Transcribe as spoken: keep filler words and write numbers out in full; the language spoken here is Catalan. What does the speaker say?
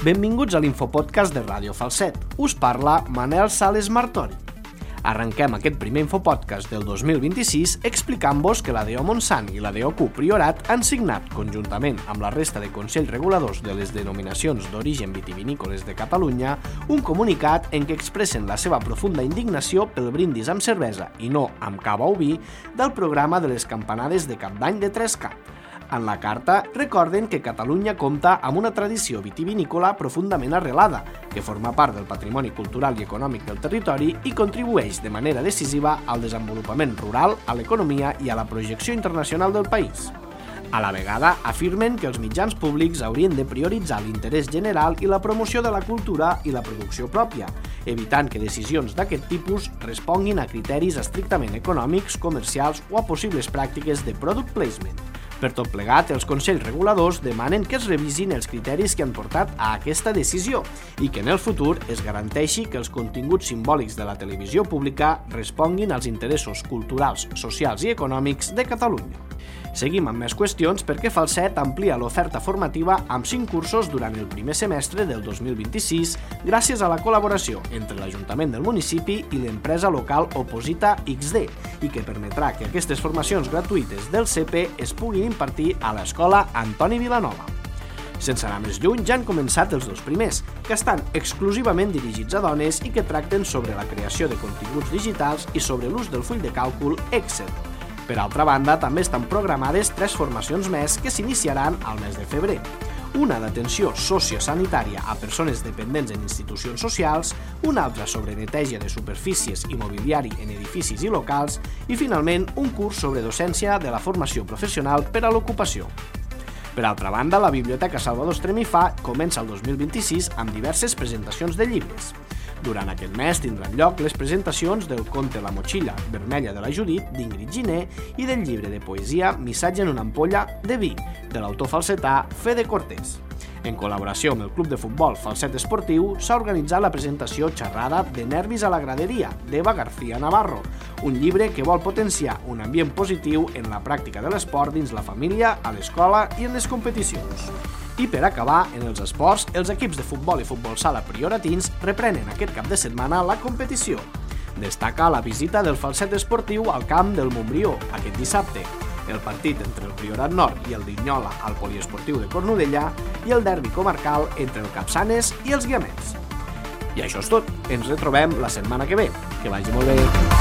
Benvinguts a l'Infopodcast de Ràdio Falset. Us parla Manel Sales Martori. Arrenquem aquest primer Infopodcast del dos mil vint-i-sis explicant-vos que la D O Montsant i la D O Q Priorat han signat, conjuntament amb la resta de consells reguladors de les denominacions d'origen vitivinícoles de Catalunya, un comunicat en què expressen la seva profunda indignació pel brindis amb cervesa i no amb cava o vi del programa de les campanades de Cap d'Any de Trescat. En la carta recorden que Catalunya compta amb una tradició vitivinícola profundament arrelada, que forma part del patrimoni cultural i econòmic del territori i contribueix de manera decisiva al desenvolupament rural, a l'economia i a la projecció internacional del país. A la vegada, afirmen que els mitjans públics haurien de prioritzar l'interès general i la promoció de la cultura i la producció pròpia, evitant que decisions d'aquest tipus responguin a criteris estrictament econòmics, comercials o a possibles pràctiques de product placement. Per tot plegat, els consells reguladors demanen que es revisin els criteris que han portat a aquesta decisió i que en el futur es garanteixi que els continguts simbòlics de la televisió pública responguin als interessos culturals, socials i econòmics de Catalunya. Seguim amb més qüestions perquè Falset amplia l'oferta formativa amb cinc cursos durant el primer semestre del dos mil vint-i-sis gràcies a la col·laboració entre l'Ajuntament del municipi i l'empresa local Oposita X D i que permetrà que aquestes formacions gratuïtes del C P es puguin impartir a l'Escola Antoni Vilanova. Sense anar més lluny, ja han començat els dos primers, que estan exclusivament dirigits a dones i que tracten sobre la creació de continguts digitals i sobre l'ús del full de càlcul Excel. Per altra banda, també estan programades tres formacions més que s'iniciaran al mes de febrer. Una d'atenció sociosanitària a persones dependents en institucions socials, una altra sobre neteja de superfícies i mobiliari en edificis i locals i, finalment, un curs sobre docència de la formació professional per a l'ocupació. Per altra banda, la Biblioteca Salvador Estremifà comença el dos mil vint-i-sis amb diverses presentacions de llibres. Durant aquest mes tindran lloc les presentacions del conte La motxilla vermella de la Judit, d'Ingrid Giner, i del llibre de poesia Missatge en una ampolla de vi, de l'autor falsetà Fede Cortés. En col·laboració amb el Club de Futbol Falset Esportiu, s'ha organitzat la presentació xerrada de Nervis a la graderia, d'Eva García Navarro, un llibre que vol potenciar un ambient positiu en la pràctica de l'esport dins la família, a l'escola i en les competicions. I per acabar, en els esports, els equips de futbol i futbol sala prioratins reprenen aquest cap de setmana la competició. Destaca la visita del Falset Esportiu al camp del Montbrió aquest dissabte, el partit entre el Priorat Nord i el Linyola al Poliesportiu de Cornudella i el derbi comarcal entre el Capçanes i els Guiamets. I això és tot. Ens retrobem la setmana que ve. Que vagi molt bé.